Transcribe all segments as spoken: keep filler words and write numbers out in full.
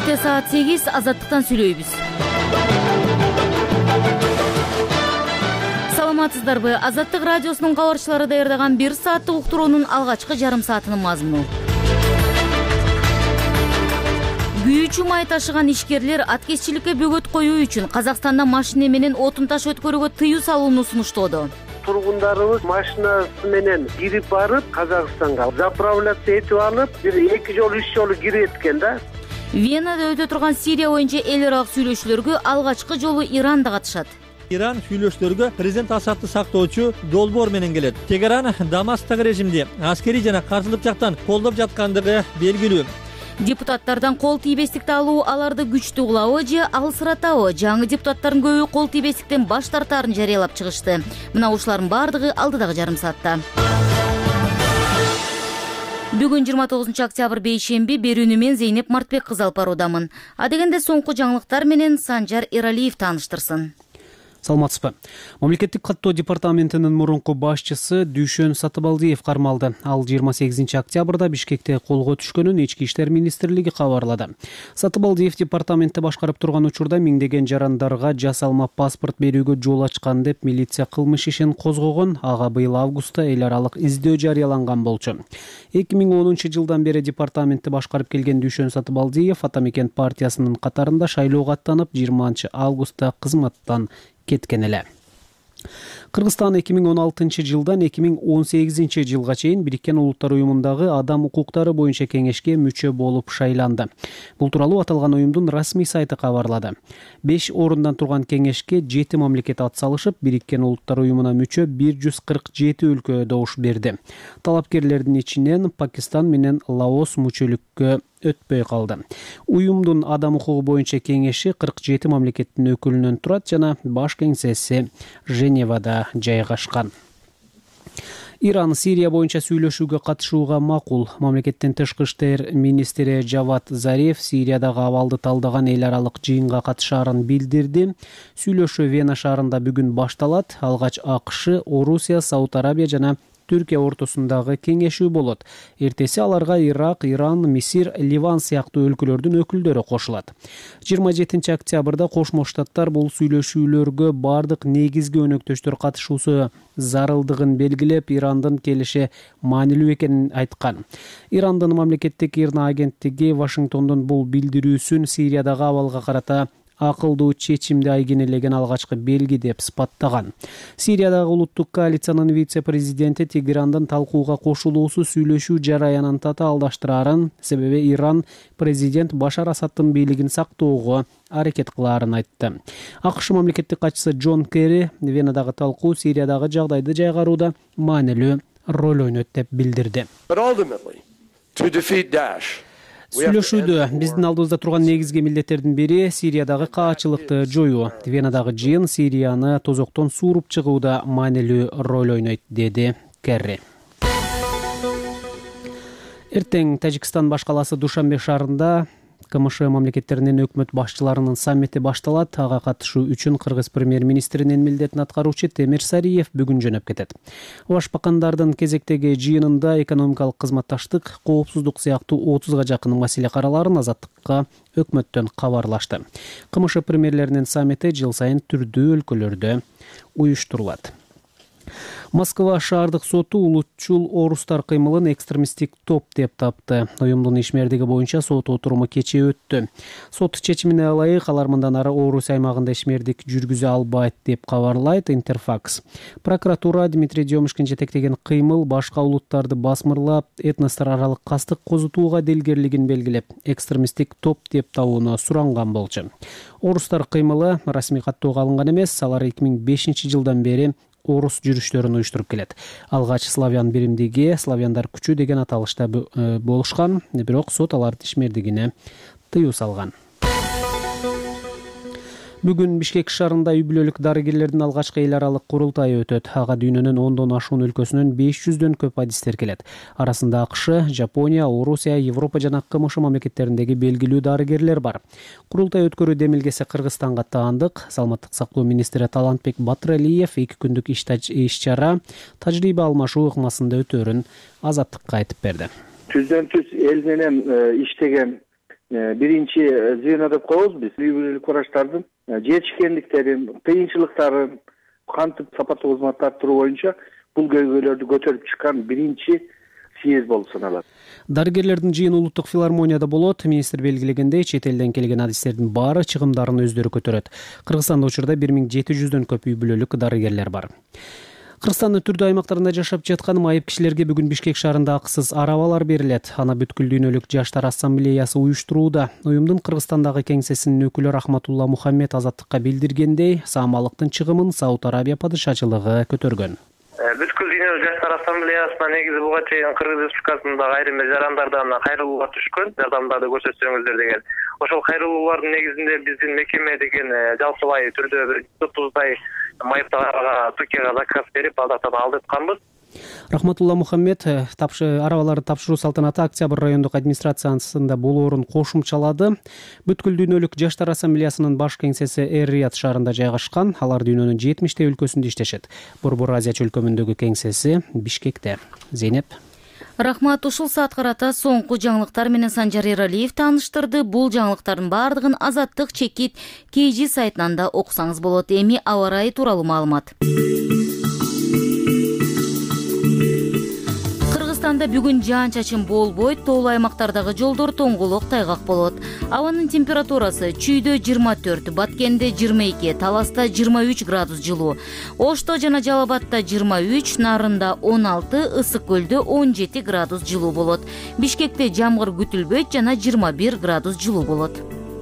Кенттте саат сегиз, Азаттыктан сүйлөйбүз. Саламатсыздарбы? Азаттык радиосунун кабарчылары даярдаган бир сааттык уктуруунун алгачкы жарым саатынын мазмуну. Күйүүчү май ташыган ишкерлер аткезчиликке бөгөт коюу үчүн Казакстанда машина менен отун таш өткөрүүгө тыюу салууну сунуштоодо. Тургундарыбыз машинасы менен кирип барып, Казакстанга заправляция этип алып, бир эки жолу, үч жолу кирип эткен да. Венада өтө турган Сирия боюнча эл аралык сүйлөшүүлөргө алгачкы жолу Иран да катышат. Иран сүйлөшүүлөргө президент Асадты сактоочу долбоор менен келет. Тегеран Дамасктагы режимди аскерий жана каршылык жактан колдоп жаткандыгы белгилүү. Депутаттардан кол тийбестикти алуу аларды күчтүү кылабы же алсыратабы? Жаңы депутаттардын көбү кол тийбестиктен баш тартаарын жарыялап чыгышты. Мына ушулардын бардыгы алдыдагы жарым саатта. Бүгүн жыйырма тогузунчу октябрь бейшемби, берүүнү мен Зейнеп Мартбек кызы алып баруудамын. Адегенде соңку жаңылыктар менен Санжар Эралиев тааныштырсын. Саламатсызбы. Мамлекеттик каттоо департаментинин мурунку башчысы Дүйшөн Сатыбалдиев кармалды. Ал жыйырма сегизинчи октябрда Бишкекте колго түшкөнүн Ички иштер министрлиги кабарлады. Сатыбалдиев департаментти башкарып турган учурда миңдеген жарандарга жасалма паспорт берүүгө жол ачкан деп милиция кылмыш ишин козгогон. Ага быйыл августта эл аралык издөө жарыяланган болчу. эки миң онунчу жылдан бери департаментти башкарып келген Дүйшөн Сатыбалдиев Ата Мекен партиясынын катарында шайлоого аттанып, жыйырманчы августта кызматтан кеткен эле. Кыргызстан эки миң он алтынчы жылдан эки миң он сегизинчи жылга чейин Бириккен Улуттар уюмундагы адам укуктары боюнча кеңешке мүчө болуп шайланды. Бул тууралуу аталган уюмдун расмий сайты кабарлады. беш орундан турган кеңешке жети мамлекет атсалышып, Бириккен Улуттар уюмуна мүчө бир жүз кырк жети өлкө добуш берди. Талапкерлердин ичинен Пакистан менен Лаос мүчөлүккө өтпөй калды. Уюмдун адам укугу боюнча кеңеши кырк жети мамлекеттин өкүлүнөн турат жана баш кеңсеси Женевада жайгашкан. Иран Сирия боюнча сүйлөшүүгө катышууга макул. Мамлекеттин тышкы иштер министри Жавад Зариф Сириядагы абалды талдаган эл аралык жыйынга катышаарын билдирди. Сүйлөшүү Вена шаарында бүгүн башталат. Алгач АКШ, Орусия, Сауд Арабия жана Түркия ортосундагы кеңешүү болот. Эртеси аларга Ирак, Иран, Мисир, Ливан сыяктуу өлкөлөрдүн өкүлдөрү кошулат. жыйырма жетинчи октябрда Кошмо Штаттар бул сүйлөшүүлөргө бардык негизги өнөктөштөр катышуусу зарылдыгын белгилеп, Ирандын келиши маанилүү экенин айткан. Ирандын мамлекеттик ИРНА агенттиги Вашингтондун бул билдирүүсүн Сириядагы абалга карата акылдуу чечимди айгинелеген алгачкы белги деп сыпаттаган. Сириядагы улуттук коалициянын вице-президенти Тегерандын талкууга кошулуусу сүйлөшүү жараянын татаалдаштырарын, себеби Иран президент Башар Асадтын бийлигин сактоого аракет кылаарын айтты. АКШ мамлекеттик катчысы Джон Керри Венадагы талкуу Сириядагы жагдайды жайгарууда маанилүү роль ойнойт деп билдирди. Сүйлөшүүдө биздин алдыбызда турган негизги милдеттердин бири Сириядагы каачылыкты жоюу. Венадагы жыйын Сирияны тозоктон сууруп чыгууда маанилүү роль ойнойт, деди Керри. Эртең Тажикстан баш каласы Душанбе шаарында КМШ мамлекеттеринин өкмөт башчыларынын саммити башталат. Ага катышуу үчүн Кыргыз премьер-министринин милдетин аткаруучу Темир Сариев бүгүн жөнөп кетет. Башбакандардын кезектеги жыйынында экономикалык кызматташтык, коопсуздук сыяктуу отузга жакын маселе караларын Азаттыкка өкмөттөн кабарлашты. КМШ премьерлеринин саммити жыл сайын түрдүү өлкөлөрдө уюштурулат. Москва шаардык соту улутчул орустар кыймылын экстремисттик топ деп тапты. Уюмдун ишмердиги боюнча сот отуруму кечээ өттү. Сот чечимине ылайык алар мындан ары Орус аймагында ишмердик жүргүзө албайт деп кабарлайт Интерфакс. Прокуратура Дмитрий Демушкин жетектеген кыймыл башка улуттарды басмырлап, этностор аралык кастык козутууга делгерлигин белгилеп, экстремисттик топ деп табууну суранган болчу. Орустар кыймылы расмий каттоого алынган эмес, алар эки миң бешинчи жылдан бери орус жүрүштөрүн уюштуруп келет. Алгач славян биримдиги, славяндар күчү деген аталышта болушкан, бирок сот алардын ишмердигине тыюу салган. Бүгүн Бишкек шаарында үй бүлөлүк дарыгерлердин алгачкы эл аралык курултайы өтөт. Ага дүйнөнүн ондон ашуун өлкөсүнөн беш жүздөн көп адистер келет. Арасында АКШ, Жапония, Орусия, Европа жана КМШ мамлекеттериндеги белгилүү дарыгерлер бар. Курултай өткөрүү демилгеси Кыргызстанга таандык. Саламаттык сактоо министри Талантбек Батыралиев эки күндүк иш-чара тажрыйба алмашуу ыкмасында өтөөрүн Азаттыкка айтып берди. Түздөн түз эл менен иштеген биринчи звено деп коебуз биз. Үй бүлөлүк врачтардын жетишкендиктерин, кыйынчылыктарын кантип сапаттуу кызмат арттыруу боюнча бул көйгөйлөрдү көтөрүп чыккан биринчи съезд болуп саналат. Дарыгерлердин жыйыны улуттук филармонияда болот. Министр белгилегендей, чет элден келген адистердин баары чыгымдарын өздөрү көтөрөт. Кыргызстанда учурда бир миң жети жүздөн көп үй бүлөлүк дарыгерлер бар. Кыргызстандын түрдүү аймактарында жашап жаткан майып кишилерге бүгүн Бишкек шаарында акысыз арабалар берилет. Аны бүткүл дүйнөлүк жаштар ассамблеясы уюштурууда. Уюмдун Кыргызстандагы кеңсесинин өкүлү Рахматулла Мухаммед Азаттыкка билдиргендей, саамалыктын чыгымын Сауд Арабия падышачылыгы көтөргөн. Бүткүл дүйнөлүк жаштар ассамблеясына негизи буга чейин Кыргыз Республикасындагы айрым жарандардан кайрылуулар түшкөн, жардамдарды көрсөтсөңүздөр деген. Ошол кайрылуулардын негизинде биздин мекеме деген жалпылай түрдө бир отуздай майыптарга Түркияга заказ берип, алдактан алдыртканбыз. Рахматулла Мухаммед арабаларды тапшыруу салтанаты Октябрь райондук администрациясында болоорун кошумчалады. Бүткүл дүйнөлүк жаштар ассамблеясынын баш кеңсеси Эр-Рияд шаарында жайгашкан. Алар дүйнөнүн жетимиштей өлкөсүндө иштешет. Борбор Азия чөлкөмүндөгү кеңсеси Бишкекте. Зейнеп. Рахмат, ушул саат карата соңку жаңылыктар менен Санжар Эралиев тааныштырды. Бул жаңылыктардын баардыгын Азаттык чекит кей жи сайтынан да окусаңыз болот. Эми аба ырайы тууралуу маалымат. Кыргызстанда бүгүн жаан-чачын болбойт, тоолуу аймактардагы жолдор тоңголок тайгак болот. Абанын температурасы Чүйдө жыйырма төрт, Баткенде жыйырма эки, Таласта жыйырма үч градус жылуу. Ошто жана Жалал Абадта жыйырма үч, Нарында он алты, Ысык Көлдө он жети градус жылуу болот. Бишкекте жамгыр күтүлбөйт жана жыйырма бир градус жылуу болот.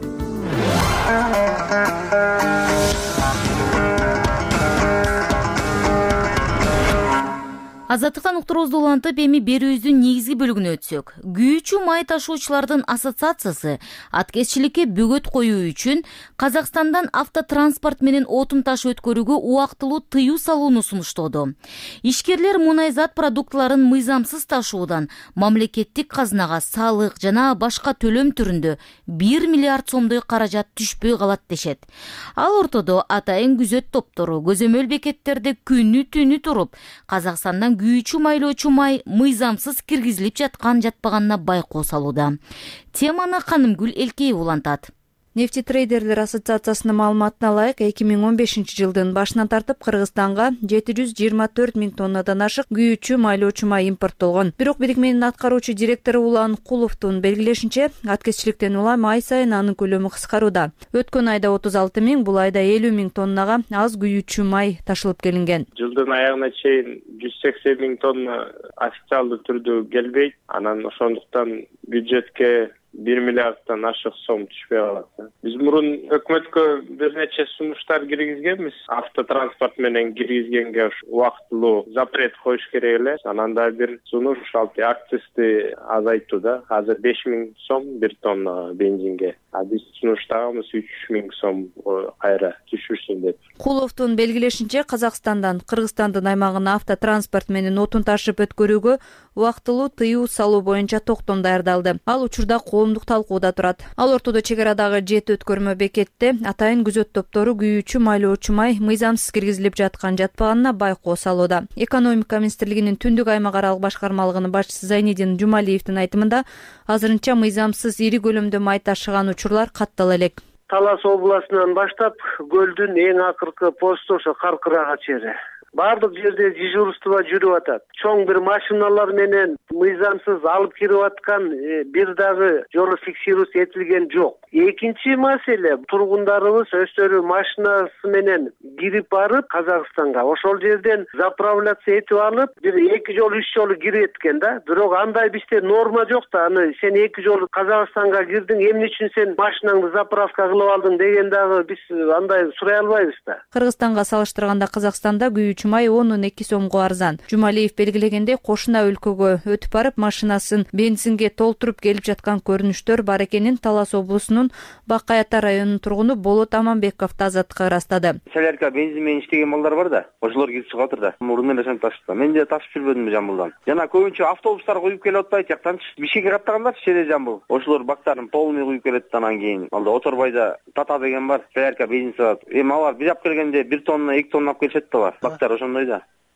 Азаттыктан уктуруубузду улантып, эми берүүбүздүн негизги бөлүгүнө өтсөк. Күйүүчү май ташуучулардын ассоциациясы аткезчиликке бөгөт коюу үчүн Казакстандан автотранспорт менен отун ташуу өткөрүүгө убактылуу тыюу салууну сунуштоодо. Ишкерлер мунайзат продуктыларын мыйзамсыз ташуудан мамлекеттик казынага салык жана башка төлөм түрүндө бир миллиард сомдой каражат түшпөй калат дешет. Ал ортодо атайын күзөт топтору көзөмөл бекеттерде күнү түнү туруп, Казакстандан күйүүчү майлоочу май мыйзамсыз киргизилип жаткан жатпаганына байкоо салууда. Теманы Канымгүл Элкеев улантат. Нефтетрейдерлер ассоциациясынын маалыматына ылайык, эки миң он бешинчи жылдын башынан тартып Кыргызстанга жети жүз жыйырма төрт миң тоннадан ашык күйүүчү майлоочу май импорттолгон. Бирок бирикменин аткаруучу директору Улан Куловдун белгилешинче, аткезчиликтен улам ай сайын анын көлөмү кыскарууда. Өткөн айда отуз алты миң, бул айда элүү миң тоннага аз күйүүчү май ташылып келинген. Жылдын аягына чейин жүз сексен миң тонна официалдуу түрдө келбейт. Анан ошондуктан бюджетке бир миллиарддан ашык сом түшпөй калат. Биз мурун өкмөткө бир нече сунуштар киргизгенбиз. Автотранспорт менен киргизгенге убактылуу запрет коюш керек эле. Анан да бир сунуш алты акцизди азайтууда. Азыр беш миң сом бир тонна бензинге. А биз сунуштагыбыз үч миң сом кайра түшүрсүн деп. Куловдун белгилешинче, Казакстандан Кыргызстандын аймагына автотранспорт менен отун ташып өткөрүүгө убактылуу тыюу салуу боюнча токтом даярдалды. Ал учурда коомдук талкууда турат. Ал ортодо чек арадагы жети өткөрмө бекетте атайын күзөт топтору күйүүчү майлоочу май мыйзамсыз киргизилип жаткан жатпаганына байкоо салууда. Экономика министрлигинин түндүк аймак аралык башкармалыгынын башчысы Зайнидин Жумалиевдин айтымында, азырынча мыйзамсыз ири көлөмдө май ташыган учурлар каттала элек. Талас областынан баштап көлдүн эң акыркы посту ошо Каркырага чейин бардык жерде дежурство жүрүп атат. Чоң бир машиналар менен мыйзамсыз алып кирип аткан бир дагы жолу фиксируяция этилген жок. Экинчи маселе, тургундарыбыз өздөрү машинасы менен кирип барып Казакстанга, ошол жерден заправляция этип алып, бир эки жолу үч жолу кирип эткен да. Бирок андай бизде норма жок да. Аны сен эки жолу Казакстанга кирдиң, эмне үчүн сен машинаңды заправка кылып алдың деген дагы биз андай сурай албайбыз да. Кыргызстанга салыштырганда Казакстанда күйүүчү май он эки сомго арзан. Жумалиев белгилегендей, кошуна өлкөгө өтүп барып машинасын бензинге толтуруп келип жаткан көрүнүштөр бар экенин Талас облусунун Бакаята районунун тургуну Болот Аманбеков Азаттыкка ырастады. Селерка бензин менен иштеген балдар бар да, ошолор кирип чыгып атыр да. Мурун эле ташып. Мен да ташып жүрбөдүм Жамбылдан. Жана көбүнчө автобустар куюп келип атпайт жактан. Бишкекке каттагандар чеде Жамбыл. Ошолор бактарын полный куюп келет, анан кийин алда Оторбайда Тата деген бар, Селерка бензин сатат. Эми алар бир жап келгенде бир тонна, эки тонна алып келишет да бар. Бактар ошондой да.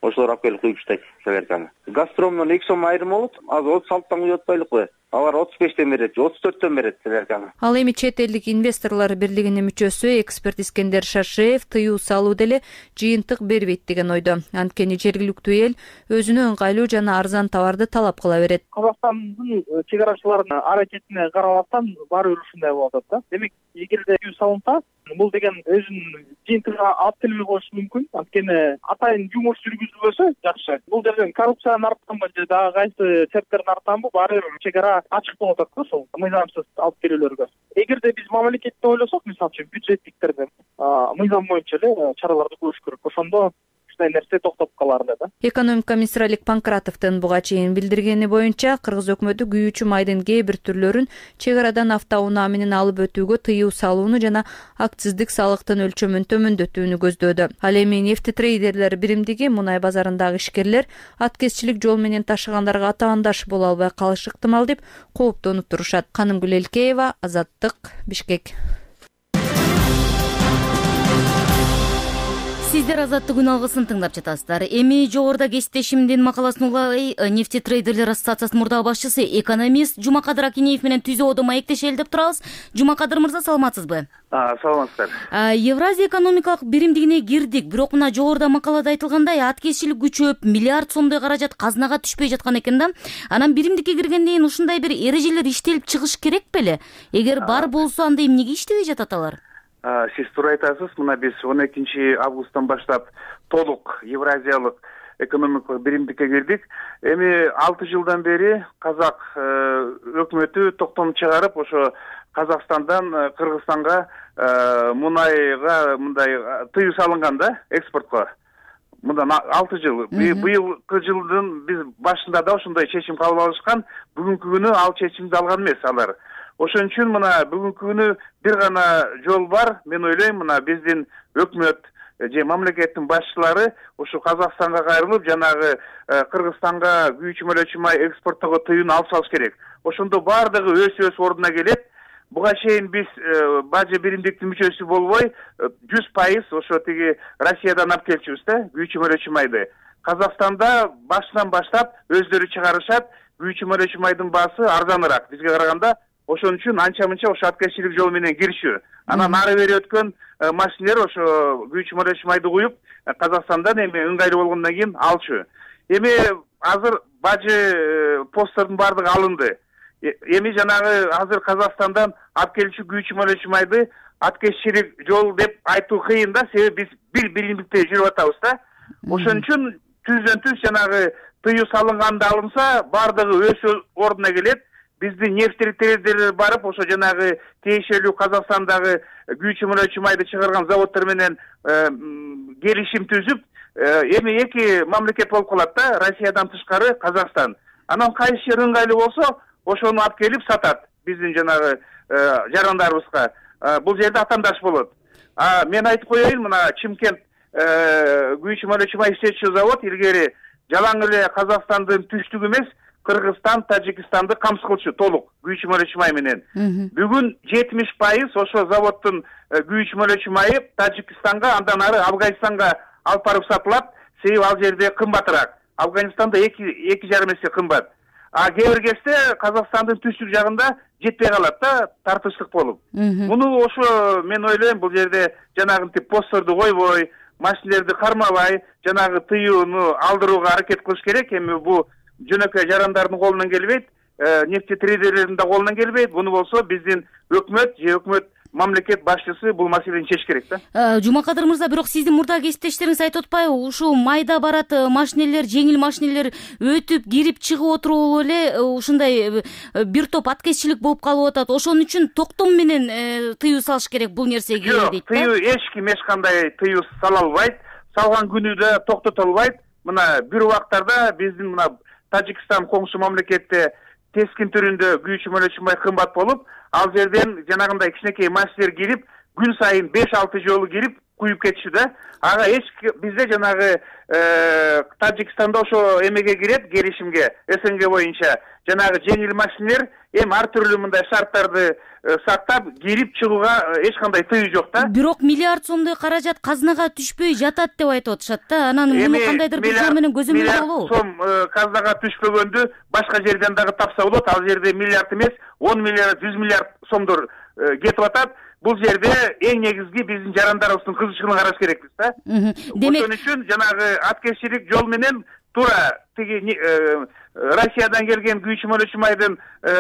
ошолор алып келип куюп таштайт солярканы. Газпромдон эки сом айрым болот. Азыр отуз алтыдан куюп атпайлыкпы? Алар отуз бештен берет, отуз төрттөн берет солярканы. Ал эми чет элдик инвесторлор бирлигинин мүчөсү эксперт Искендер Шашеев тыюу салуу деле жыйынтык бербейт деген ойдо. Анткени жергиликтүү эл өзүнө ыңгайлуу жана арзан товарды талап кыла берет. Казакстандын чек арачыларынын аракетине карабастан баары бир ушундай болуп атат да. Демек, эгерде тыюу салынса, бул деген өзүнүн жыйынтыгын алып келбей коюшу мүмкүн. Анткени атайын жумуш жүргүзүлбөсө жакшы. Бул жерден коррупциянын артканбы же дагы кайсы себептердин артканбы баары бир чек ара ачык болуп атат да ошол мыйзамсыз алып келүүлөргө. Эгерде биз мамлекетти ойлосок, мисалы үчүн бюджеттиктерден мыйзам боюнча эле чараларды көрүш керек. Ошондо ушундай нерсе токтоп калар эле да. Экономика министри Алик Панкратовдун буга чейин билдиргени боюнча, Кыргыз өкмөтү күйүүчү майдын кээ бир түрлөрүн чек арадан автоунаа менен алып өтүүгө тыюу салууну жана акциздик салыктын өлчөмүн төмөндөтүүнү көздөөдү. Ал эми нефтетрейдерлер биримдиги мунай базарындагы ишкерлер аткезчилик жол менен ташыгандарга атаандаш боло албай калышы ыктымал деп кооптонуп турушат. Канымгүл Элкеева, Азаттык, Бишкек. Сиздер Азаттык күн алгысын тыңдап жатасыздар. Эми жогоруда кесиптешимдин макаласын улай нефтетрейдерлер ассоциациясынын мурдагы башчысы экономист Жумакадыр Акинеев менен түзөөдө маектешели деп турабыз. Жумакадыр мырза, саламатсызбы? Саламатсыздар. Евразия экономикалык биримдигине кирдик, бирок мына жогоруда макалада айтылгандай аткезчилик күчөп, миллиард сомдой каражат казынага түшпөй жаткан экен да. Анан биримдикке киргенден кийин ушундай бир эрежелер иштелип чыгыш керек беле? Эгер бар болсо, анда эмнеге иштебей жатат алар? Сиз туура айтасыз. Мына биз он экинчи августтан баштап толук Евразиялык экономикалык биримдикке кирдик. Эми алты жылдан бери казак өкмөтү токтом чыгарып, ошо Казакстандан Кыргызстанга мунайга мындай тыюу салынган да, экспортко. Мындан алты жыл. Быйылкы жылдын биз башында да ошондой чечим кабыл алышкан. Бүгүнкү күнү ал чечимди алган эмес алар. Ошон үчүн мына бүгүнкү күнү бир гана жол бар. Мен ойлойм, мына биздин өкмөт же мамлекеттин башчылары ушу Казакстанга кайрылып, жанагы Кыргызстанга күйүүчү мөлөчү май экспорттоого тыюуну алып салыш керек. Ошондо баардыгы өз өз ордуна келет. Буга чейин биз бажы биримдиктин мүчөсү болбой, жүз пайыз ошо тиги Россиядан алып келчүбүз да, күйүүчү мөлөчү майды. Казакстанда башынан баштап өздөрү чыгарышат, күйүүчү мөлөчү майдын баасы арзаныраак бизге караганда. Ошон үчүн анча-мынча ошо аткезчилик жол менен киришүү. Анан ары бери өткөн машинелер ошо күйүүчү мөлөчү майды куюп, Казакстандан эми ыңгайлуу болгондон кийин алчу. Эми азыр бажы посттордун баардыгы алынды. Эми жанагы азыр Казакстандан алып келүүчү күйүүчү мөлөчү майды аткезчилик жол деп айтуу кыйын да, себеби биз бир биримдикте жүрүп атабыз да. Ошон үчүн түздөн түз жанагы тыюу салынганда алынса, баардыгы өз ордуна келет. Биздин нефтетрейдерлер барып, ошо жанагы тиешелүү Казакстандагы күйүүчү мөлөчү майды чыгарган заводдор менен келишим түзүп, эми эки мамлекет болуп калат да, Россиядан тышкары Казакстан. Анан кайсы жер ыңгайлуу болсо, ошону алып келип сатат биздин жанагы жарандарыбызга. Бул жерде атаандаш болот. Мен айтып коеюн, мына Чимкент күйүүчү мөлөчү май иштетчү завод илгери жалаң эле Казакстандын түштүгү эмес, Кыргызстан, Тажикстанды камсыз кылчу толук күйүүчү мөлөчү май менен. Бүгүн жетимиш пайыз ошо заводдун күйүүчү мөлөчү майы Тажикстанга, андан ары Афганистанга алып барып сатылат. Себеби ал жерде кымбатыраак. Афганистанда эки жарым эсе кымбат. А кээ бир кезде Казакстандын түштүк жагында жетпей калат да, тартыштык болуп. Муну ошо мен ойлойм, бул жерде жанагынтип постторду койбой, машинелерди кармабай, жанагы тыюуну алдырууга аракет кылыш керек. Эми бул жөнөкөй жарандардын колунан келбейт, нефтетрейдерлердин да колунан келбейт. Буну болсо биздин өкмөт же өкмөт мамлекет башчысы бул маселени чечиш керек да. Жумакадыр мырза, бирок сиздин мурдагы кесиптештериңиз айтып атпайбы, ушул майда барат машинелер, жеңил машинелер өтүп, кирип, чыгып отуруп эле ушундай бир топ аткезчилик болуп калып атат. Ошон үчүн токтом менен тыюу салыш керек бул нерсеге дейт да. Тыюу эч ким эч кандай тыюу сала албайт. Салган күнү да токтото албайт. Мына бир убактарда биздин мына Тажикстан коңшу мамлекетте тескин түрүндө күйүүчү мөлөчү май кымбат болуп, ал жерден жанагындай кичинекей машинелер кирип, күн сайын беш алты жолу кирип, куюп кетиши да. Ага эч бизде жанагы Тажикстанда ошо эмеге кирет, келишимге, СНГ боюнча жанагы жеңил машинелер эми ар түрлүү мындай шарттарды сактап кирип чыгууга эч кандай тыюу жок да. Бирок миллиард сомдой каражат казынага түшпөй жатат деп айтып атышат да. Анан муну кандайдыр бир жол менен көзөмөлдөө болобу? Сом казынага түшпөгөндү башка жерден дагы тапса болот. Ал жерде миллиард эмес, он миллиард, жүз миллиард сомдор кетип атат. Бул жерде эң негизги биздин жарандарыбыздын кызычкылыгын караш керекпиз да. Ошон үчүн жанагы аткезчилик жол менен туура тиги Россиядан келген күйүүчү мөлөчү майдын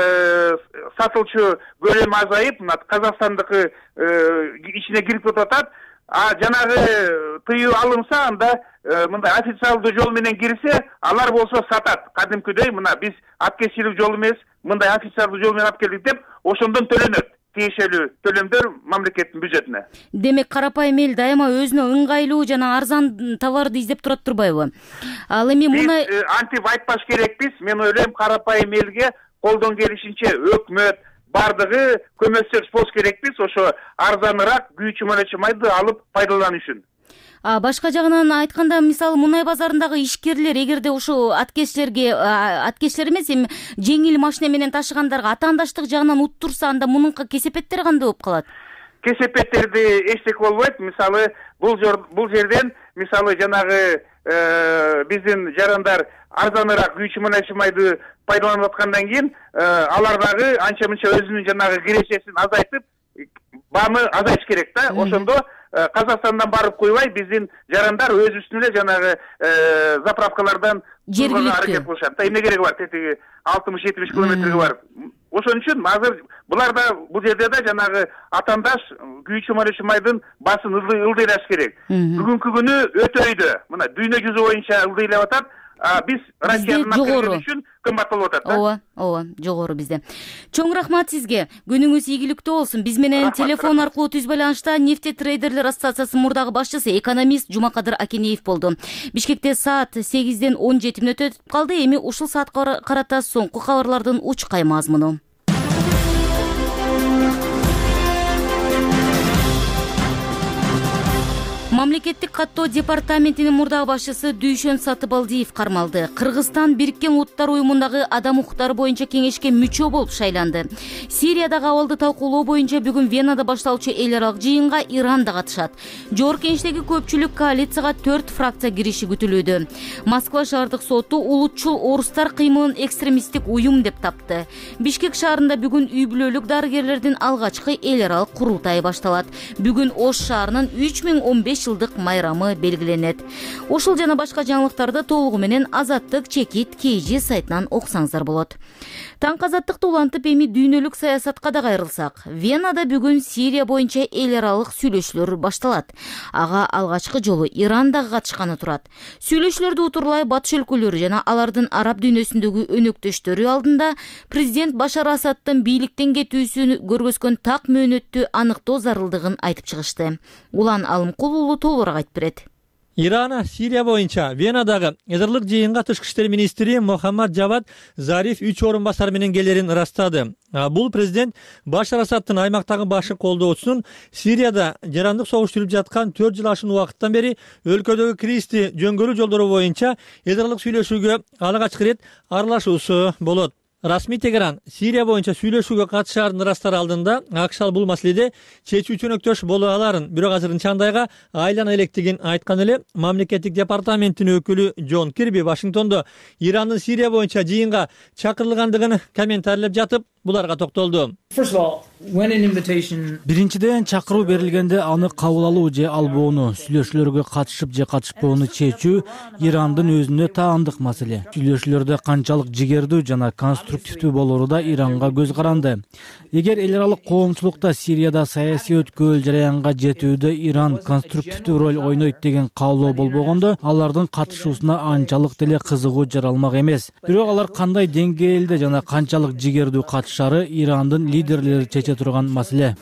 сатылчу көлөмү азайып, Казакстандыкы ичине кирип кетип атат. А жанагы тыюу алынса, анда мындай официалдуу жол менен кирсе, алар болсо сатат. Кадимкидей мына биз аткезчилик жол эмес, мындай официалдуу жол менен алып келдик деп, ошондон төлөнөт. Тиешелүү төлөмдөр мамлекеттин бюджетине. Демек карапайым эл дайыма өзүнө ыңгайлуу жана арзан товарды издеп турат турбайбы? Ал эми муну антип айтпаш керекпиз. Мен ойлойм, карапайым элге колдон келишинче өкмөт бардыгы көмөкчү болуш керекпиз. Ошо арзаныраак күйүүчү мөлөчү майды алып пайдалануу үчүн. Башка жагынан айтканда, мисалы мунай базарындагы ишкерлер эгерде ошо аткезчилерге, аткезчилер эмес, эми жеңил машина менен ташыгандарга атаандаштык жагынан уттурса, анда мунун кесепеттери кандай болуп калат? Кесепеттерди эчтеке болбойт. Мисалы бул бул жерден мисалы жанагы биздин жарандар арзаныраак күйүүчү мөлөчү майды пайдаланып аткандан кийин алар дагы анча мынча өзүнүн жанагы кирешесин азайтып, бааны азайтыш керек да. Ошондо Казакстандан барып койбой, биздин жарандар өзүбүздүн эле жанагы заправкалардан жергиликтүү аракет кылышат. Эмне кереги бар, тетиги алтымыш жетимиш километрге барып. Ошон үчүн азыр булар да бул жерде да жанагы атаандаш күйүүчү мөлөчү майдын басын ылдыйлаш керек. Бүгүнкү күнү өтө өйдө. Мына дүйнө жүзү боюнча ылдыйлап атат. Биз Россиянын үчүн кымбат болуп атат да. Ооба, ооба, жогору бизде. Чоң рахмат сизге. Күнүңүз ийгиликтүү болсун. Биз менен телефон аркылуу түз байланышта нефтетрейдерлер ассоциациясынын мурдагы башчысы, экономист Жумакадыр Акенеев болду. Бишкекте саат сегизден он жети мүнөт өтүп калды. Эми ушул саатка карата соңку кабарлардын учкай мазмуну. Мамлекеттик каттоо департаментинин мурдагы башчысы Дүйшөн Сатыбалдиев кармалды. Кыргызстан Бириккен Улуттар уюмундагы адам укуктары боюнча кеңешке мүчө болуп шайланды. Сириядагы абалды талкуулоо боюнча бүгүн Венада башталчу эл аралык жыйынга Иран да катышат. Жогорку Кеңештеги көпчүлүк коалицияга төрт фракция кириши күтүлүүдө. Москва шаардык соту улутчул орустар кыймылын экстремисттик уюм деп тапты. Бишкек шаарында бүгүн үй бүлөлүк дарыгерлердин алгачкы эл аралык курултайы башталат. Бүгүн Ош шаарынын үч миң он беш жылдык майрамы белгиленет. Ушул жана башка жаңылыктарды толугу менен Азаттык чекит кей жи сайтынан окусаңыздар болот. Таң азаттыкты улантып эми дүйнөлүк саясатка да кайрылсак, Венада бүгүн Сирия боюнча эл аралык сүйлөшүүлөр башталат. Ага алгачкы жолу Иран да катышканы турат. Сүйлөшүүлөрдү утурлай батыш өлкөлөрү жана алардын араб дүйнөсүндөгү өнөктөштөрү алдында президент Башар Асадтын бийликтен кетүүсүн көргөзгөн так мөөнөттү аныктоо зарылдыгын айтып чыгышты. Улан Алымкулуулу толугураак айтып берет. Иран Сирия боюнча Венадагы язырлык жыйынга тышкы иштер министри Мохаммад Джавад Зариф үч орун басар менен келерин ырастады. Бул президент Башар Асадтын аймактагы башы колдоочусунун Сирияда жарандык согуш жүрүп жаткан төрт жыл ашуун убакыттан бери өлкөдөгү кристи жөнгөрүү жолдору боюнча язырлык сүйлөшүүгө алгачкы ирет аралашуусу болот. Расмий Тегеран Сирия боюнча сүйлөшүүгө катышаарын ырастар алдында АКШ бул маселеде чечүү чөнөктөш боло аларын, бирок азырынча андайга айлана электигин айткан эле. Мамлекеттик департаменттин өкүлү Джон Кирби Вашингтондо Ирандын Сирия боюнча жыйынга чакырылгандыгын комментарийлеп жатып, буларга токтолду. Биринчиден, чакыруу берилгенде аны кабыл алуу же албоону, сүйлөшүүлөргө катышып же катышпоону чечүү Ирандын өзүнө таандык маселе. Сүйлөшүүлөрдө канчалык жигердүү жана конструктивдүү болору да Иранга көз каранды. Эгер эл аралык коомчулукта Сирияда саясий өткөл жараянга жетүүдө Иран конструктивдүү роль ойнойт деген каалоо болбогондо, алардын катышуусуна анчалык деле кызыгуу жаралмак эмес. Бирок алар кандай деңгээлде жана канчалык жигердүү катышат катышаары Ирандын лидерлери чече турган маселе.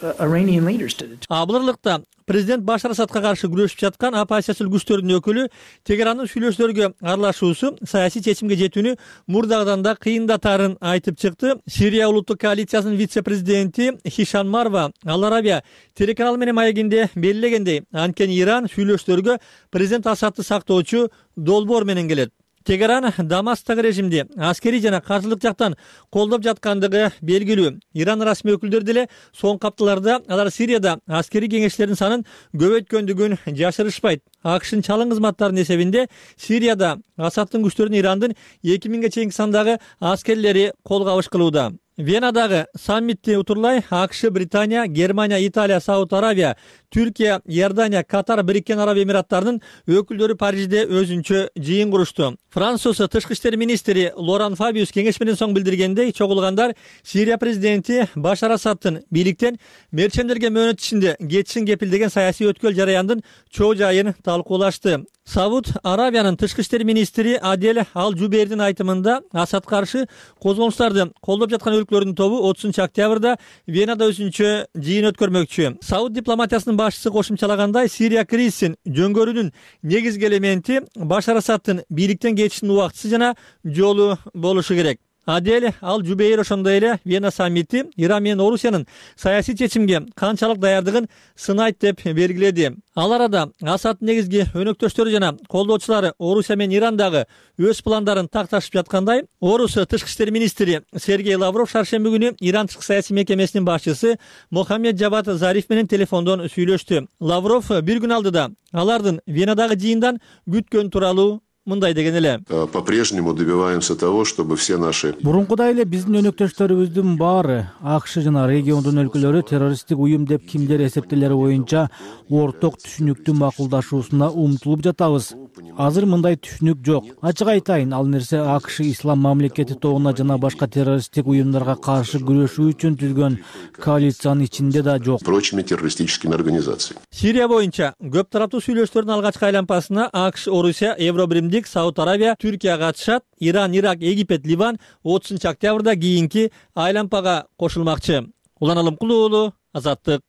Абылырлыкта президент Башар Асадка каршы күрөшүп жаткан оппозициялык күчтөрдүн өкүлү Тегерандын сүйлөшүүлөргө аралашуусу саясий чечимге жетүүнү мурдагыдан да кыйындатарын айтып чыкты. Сирия улуттук коалициясынын вице-президенти Хишан Марва Ал Арабия телеканалы менен маегинде белгилегендей, анткени Иран сүйлөшүүлөргө президент Асадты сактоочу долбоор менен келет. Тегеран Дамасктагы режимди аскерий жана каржылык жактан колдоп жаткандыгы белгилүү. Иран расмий өкүлдөрү деле соңку апталарда алар Сирияда аскерий кеңештердин санын көбөйткөндүгүн жашырышпайт. АКШнын чалым кызматтарынын эсебинде Сирияда Асадтын күчтөрүн Ирандын эки миңге чейинки сандагы аскерлери кол кабыш кылууда. Венадагы саммитти утурлай АКШ, Британия, Германия, Италия, Сауд Арабия, Түркия, Иордания, Катар, Бириккен Араб Эмираттарынын өкүлдөрү Парижде өзүнчө жыйын курушту. Француз тышкы иштер министри Лоран Фабиус кеңеш менен соң билдиргендей, чогулгандар Сирия президенти Башар Асадтын бийликтен мерчемдерге мөөнөт ичинде кетишин кепилдеген саясий өткөл жараяндын чоо жайын талкуулашты. Сауд Арабиянын тышкы иштер министри Адель Ал Жубейрдин айтымында Асад каршы козголуштарды колдоп жаткан өлкөлөрдүн тобу отузунчу октябрда Венада өзүнчө жыйын өткөрмөкчү. Сауд дипломатиясынын башчысы кошумчалагандай, Сирия кризисин жөнгөрүүнүн негизги элементи Башар Асадтын бийликтен кетишинин убактысы жана жолу болушу керек. Адель Ал Жубейр ошондой эле Вена саммити Иран менен Орусиянын саясий чечимге канчалык даярдыгын сынайт деп белгиледи. Ал арада Асадтын негизги өнөктөштөрү жана колдоочулары Орусия менен Ирандагы өз пландарын такташып жаткандай, Орус тышкы иштер министри Сергей Лавров шаршемби күнү Иран тышкы саясий мекемесинин башчысы Мохаммед Джавад Зариф менен телефондон сүйлөштү. Лавров бир күн алдыда алардын Венадагы жыйындан күткөн тууралуу мындай деген эле. По-прежнему добиваемся того, чтобы все наши Мурункудай эле биздин өнөктөштөрүбүздүн баары АКШ жана региондун өлкөлөрү террористтик уюм деп кимдер эсептелери боюнча орток түшүнүктү макулдашуусуна умтулуп жатабыз. Азыр мындай түшүнүк жок. Ачык айтайын, ал нерсе АКШ ислам мамлекети тобуна жана башка террористтик уюмдарга каршы күрөшүү үчүн түзгөн коалициянын ичинде да жок. Прочими террористическими организациями. Сирия боюнча көп тараптуу сүйлөшүүлөрдүн алгачкы айлампасына АКШ, Орусия, Евробирим, Сауд Арабия, Түркия катышат. Иран, Ирак, Египет, Ливан отузунчу октябрда кийинки айлампага кошулмакчы. Улан Алымкулуу уулу, Азаттык.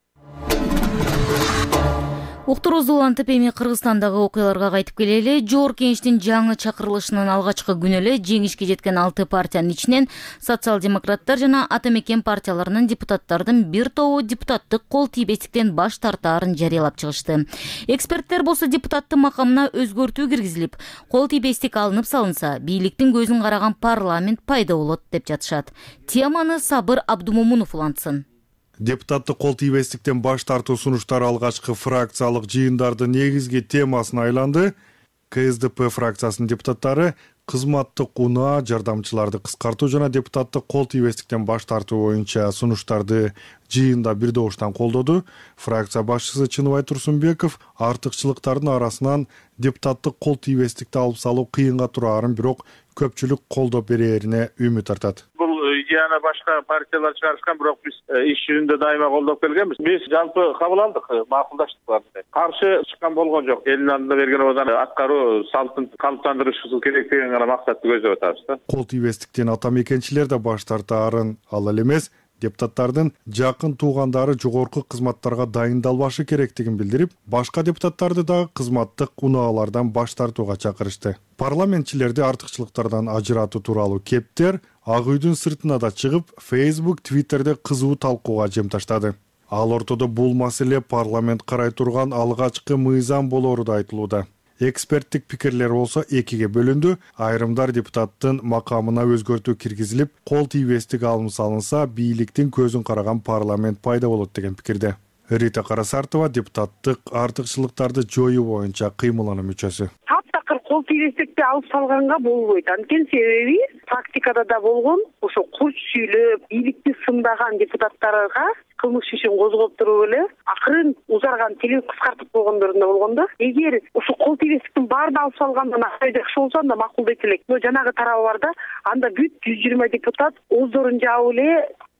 Уктуруз улантып эми Кыргызстандагы окуяларга кайтып келели. Жогорку кеңештин жаңы чакырылышынын алгачкы күнү эле жеңишке жеткен алты партиянын ичинен социал-демократтар жана Ата Мекен партияларынын депутаттардын бир тобу депутаттык кол тийбестиктен баш тартаарын жарыялап чыгышты. Эксперттер болсо депутаттын макамына өзгөртүү киргизилип, кол тийбестик алынып салынса, бийликтин көзүн караган парламент пайда болот деп жатышат. Теманы Сабыр Абдумомунов улантсын. Депутаттык кол тийбестиктен баш тартуу сунуштары алгачкы фракциялык жыйындардын негизги темасына айланды. КСДП фракциясынын депутаттары кызматтык унаа жардамчыларды кыскартуу жана депутаттык кол тийбестиктен баш тартуу боюнча сунуштарды жыйында бир добуштан колдоду. Фракция башчысы Чыныбай Турсунбеков артыкчылыктардын арасынан депутаттык кол тийбестикти алып салуу кыйынга тураарын, бирок көпчүлүк колдоп берээрине үмүт артат. Идеяны башка партиялар чыгарышкан, бирок биз иш жүзүндө дайыма колдоп келгенбиз. Биз жалпы кабыл алдык, макулдаштык бар. Каршы чыккан болгон жок. Элдин алдында берген абадан аткаруу салтын калыптандырышыбыз керек деген гана максатты көздөп атабыз да. Кол тийбестиктен ата мекенчилер да баш тартаарын, ал эле эмес, депутаттардын жакын туугандары жогорку кызматтарга дайындалбашы керектигин билдирип, башка депутаттарды да кызматтык унаалардан баш тартууга чакырышты. Парламентчилерди артыкчылыктардан ажыратуу тууралуу кептер Ак үйдүн сыртына да чыгып, Facebook, Twitterде кызуу талкууга жем таштады. Ал ортодо бул маселе парламент карай турган алгачкы мыйзам болору да айтылууда. Эксперттик пикирлер болсо экиге бөлүндү. Айрымдар депутаттын макамына өзгөртүү киргизилип, кол тийбестик алым салынса, бийликтин көзүн караган парламент пайда болот деген пикирде. Рита Карасартова депутаттык артыкчылыктарды жоюу боюнча кыймылануу мүчөсү. Таптакыр кол тийбестикти алып салганга болбойт. Анткени себеби практикада да болгон, ошо курч сүйлөп, бийликти сындаган депутаттарга кылмыш ишин козгоп туруп эле акырын узарган тилин кыскартып койгондорун да болгон да. Эгер ошо кол тийбестиктин баарын алып салгандан акча жакшы болсо, анда макулдайт элек. Но жанагы тарабы бар да, анда бүт жүз жыйырма депутат оздорун жаап эле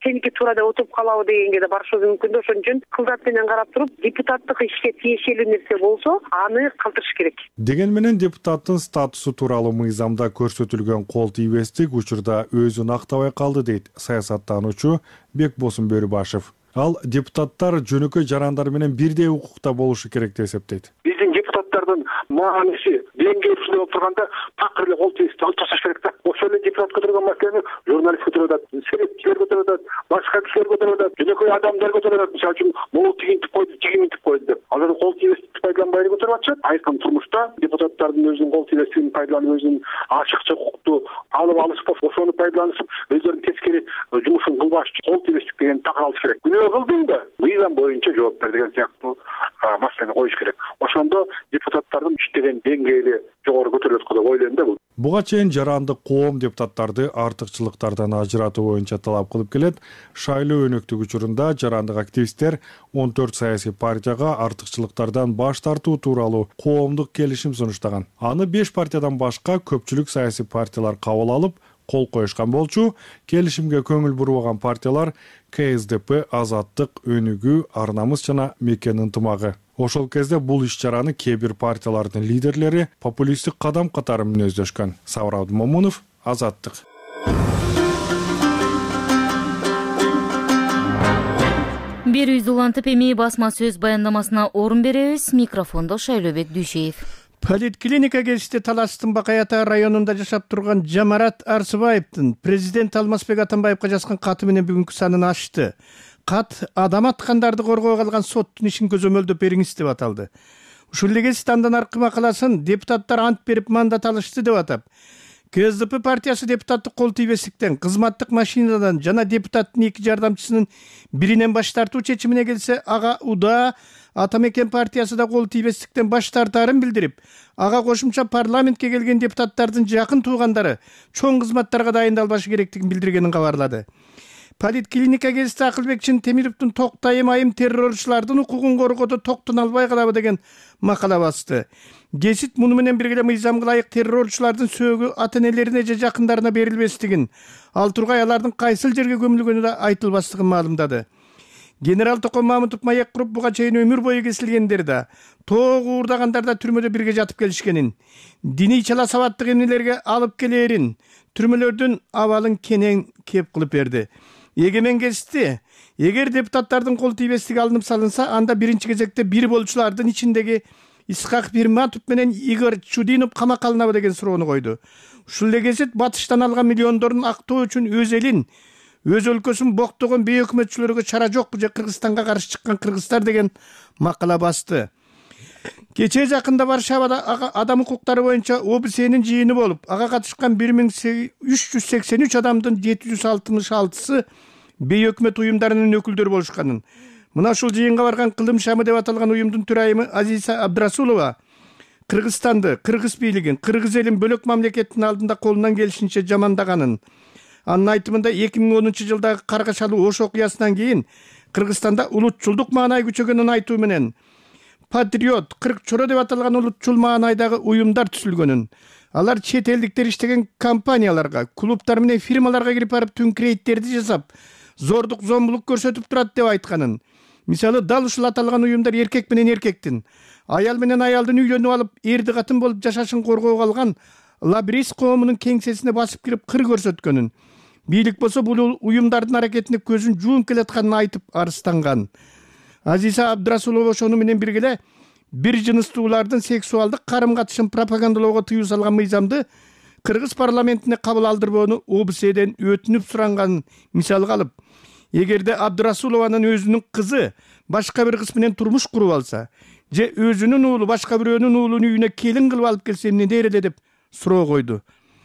сеники туура деп утуп калабы дегенге да барышыбыз мүмкүн да. Ошон үчүн кылдат менен карап туруп, депутаттык ишке тиешелүү нерсе болсо, аны калтырыш керек. Деген менен депутаттын статусу тууралуу мыйзамда көрсөтүлгөн кол тийбестик учурда өзүн актабай калды дейт саясаттануучу Бекбосун Бөрүбашев. Ал депутаттар жөнөкөй жарандар менен бирдей укукта болушу керек деп эсептейт. Биздин депутаттардын мааниси деңгээлүү болуп турганда такыр эле кол тийип алып ташташ керек да. Ошол эле депутат көтөргөн маселени журналист көтөрүп атат, серепчилер көтөрүп атат, башка кишилер көтөрүп атат, жөнөкөй адамдар көтөрүп атат. Мисалы үчүн могу тигинтип койду, тигинтип койду деп. Алар кол тийбестикти пайдаланбай көтөрүп атышат. Айкын турмушта депутаттардын өзүнүн кол тийбестигин пайдаланып, өзүнүн ачыкча укукту алып алышып, ошону пайдаланышып, өздөрүнүн тескери жумушун кылбаш үчүн кол тийбестик деген такыр алыш керек. Кылдың да, мыйзам боюнча жооп бер деген сыяктуу маселени коюш керек. Ошондо депутаттардын иштеген деңгээли жогору көтөрүлөт деп ойлойм да. Буга чейин жарандык коом депутаттарды артыкчылыктардан ажыратуу боюнча талап кылып келет. Шайлоо өнөктүк учурунда жарандык активисттер он төрт саясий партияга артыкчылыктардан баш тартуу тууралуу коомдук келишим сунуштаган. Аны беш партиядан башка көпчүлүк саясий партиялар кабыл алып, кол коюшкан болчу. Келишимге көңүл бурбаган партиялар К С Д П, Азаттык, Өнүгүү, Ар намыс жана Мекен ынтымагы. Ошол кезде бул иш-чараны кээ бир партиялардын лидерлери популисттик кадам катары мүнөздөшкөн. Сабыр Абдымомунов, Азаттык. Бир үз улантып эми басма сөз баяндамасына орун беребиз. Микрофондо Шайлообек Дүйшеев. Политклиника келишти Таластын Бакаята районунда жашап турган Жамарат Арсыбаевдин президент Алмазбек Атамбаевга жазган каты менен бүгүнкү санын ашты. Кат адам аткандарды коргоого алган соттун ишин көзөмөлдөп бериңиз деп аталды. Ушул эле стандан аркы макаласын депутаттар ант берип мандат алышты деп атап, К С Д П партиясы депутаттык кол тийбестиктен, кызматтык машинадан жана депутаттын эки жардамчысынын биринен баш тартуу чечимине келсе, ага уда Атамекен партиясы да кол тийбестиктен баш тартаарын билдирип, ага кошумча парламентке келген депутаттардын жакын туугандары чоң кызматтарга дайындалбашы керектигин билдиргенин кабарлады. Политклиника келисти Акылбекчин Темировдун токтайым айым террорчулардын укугун коргоодо токтон албай калабы деген макала басты. Гесит муну менен бирге мыйзамга ылайык террорчулардын сөөгү ата-энелерине же жакындарына берилбестигин, ал тургай алардын кайсыл жерге көмүлгөнү да айтылбастыгын маалымдады. Генерал Токон Мамытов маек куруп буга чейин өмүр бою кесилгендер да, тоогу уурдагандар да түрмөдө бирге жатып келишкенин, диний чала сабаттык эмнелерге алып келерин, түрмөлөрдүн абалын кенен кеп кылып берди. Егемен Гезитте, эгер депутаттардын кол тийбестиги алынып салынса, анда биринчи кезекте бир болчулардын ичиндеги Исхак Бирматов менен Игорь Чудинов камакка алынабы деген суроону койду. Ушул эле Гезит батыштан алган миллиондорун актоо үчүн өз элин, өз өлкөсүн боктогон бейөкмөтчүлөргө чара жокпу же Кыргызстанга каршы чыккан кыргыздар деген макала басты. Кечээ жакында Варшавада адам укуктары боюнча О Б S'нин жыйыны болуп, ага катышкан бир миң үч жүз сексен үч адамдын жети жүз алтымыш алтысы бейөкмөт уюмдарынын өкүлдөрү болушканын. Мына ушул жыйынга барган Кылым шамы деп аталган уюмдун төрайымы Азиза Абдрасулова Кыргызстанды, кыргыз бийлигин, кыргыз элин бөлөк мамлекеттин алдында колунан келишинче жамандаганын, анын айтымында эки миң онунчу жылдагы Каргашалуу Ош окуясынан кийин Кыргызстанда улутчулдук маанай күчөгөнүн айтуу менен Патриот, кырк чоро деп аталган улутчул маанайдагы уюмдар түзүлгөнүн, алар чет элдиктер иштеген компанияларга, клубтар менен фирмаларга кирип барып түнкүрөйттерди жасап, зордук зомбулук көрсөтүп турат деп айтканын. Мисалы, дал ушул аталган уюмдар эркек менен эркектин, аял менен аялдын үйлөнүп алып, эрди катын болуп жашашын коргоого алган Лабрис коомунун кеңсесине басып кирип кыр көрсөткөнүн. Бийлик болсо бул уюмдардын аракетине көзүн жууп келатканын айтып арыстанган. Азиза Абдрасулова ошону менен бирге бир жыныстуулардын сексуалдык карым-катышын пропагандалоого тыюу салган мыйзамды Кыргыз парламентине кабыл алдырбоону О Б S'ден өтүнүп суранганын мисалга алып, эгерде Абдрасулованын өзүнүн кызы башка бир кыз менен турмуш куруп алса, же өзүнүн уулу башка бирөөнүн уулун үйүнө келин кылып алып келсе эмне дер эле деп суроо койду.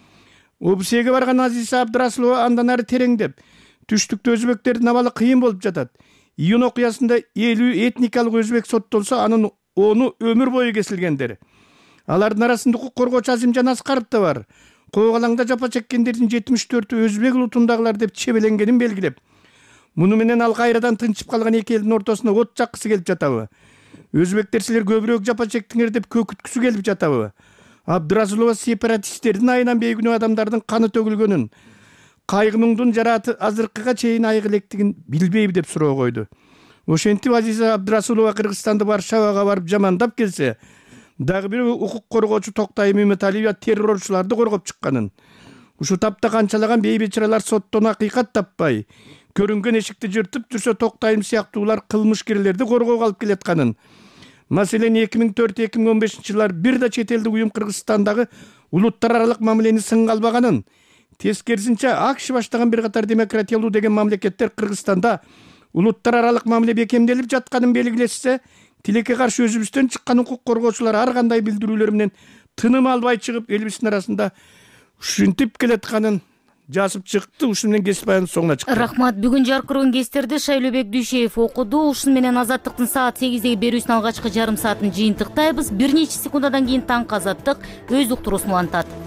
О Б S'ге барган Азиза Абдрасулова андан ары тереңдеп, түштүктө өзбектердин абалы кыйын болуп жатат. Июн окуясында элүү этникалык өзбек соттолсо, анын onu ömür boyu kesilgendir. Алардын арасында укук коргоочу Азимжан Аскаров да бар. Коогалаңда жапа чеккендердин жетимиш төртү өзбек улутундагылар деп чебеленгенин белгилеп, муну менен ал кайрадан тынчып калган эки элдин ортосуна от жаккысы келип жатабы? Өзбектер силер көбүрөөк жапа чектиңер деп көкүткүсү келип жатабы? Абдрасулова сепаратисттердин айынан бейгүнөө адамдардын каны төгүлгөнүн, кайгы мұңдун жараты азыркыга чейин айык электигин билбейби деп суроо койду. Ошентип Азиза Абдрасулова Кыргызстанды Варшавага барып жамандап келсе, дагы бир укук коргоочу Токтай Мематалиева террорчуларды коргоп чыкканын, ушу тапта канчалаган бейбечаралар соттон акыйкат таппай, көрүнгөн эшикти жыртып жүрсө Токтайым сыяктуулар кылмышкерлерди коргоого алып келатканын, маселен эки миң төрт эки миң он бешинчи жылдар бир да чет элдик уюм Кыргызстандагы улуттар аралык мамилени сынга албаганын, тескерисинче АКШ баштаган бир катар демократиялуу деген мамлекеттер Кыргызстанда улуттар аралык мамиле бекемделип жатканын белгилешсе, тилекке каршы өзүбүздөн чыккан укук коргоочулар ар кандай билдирүүлөр менен тыным албай чыгып, элибиздин арасында ушинтип келатканын жазып чыкты. Ушун менен кесип аянын соңуна чыкты. Рахмат. Бүгүн жаркырган кестерди Шайлообек Дүйшеев окуду. Ушун менен Азаттыктын саат сегиздеги берүүсүнүн алгачкы жарым саатын жыйынтыктайбыз. Бир нече секундадан кийин таңкы Азаттык өз уктуруусун улантат.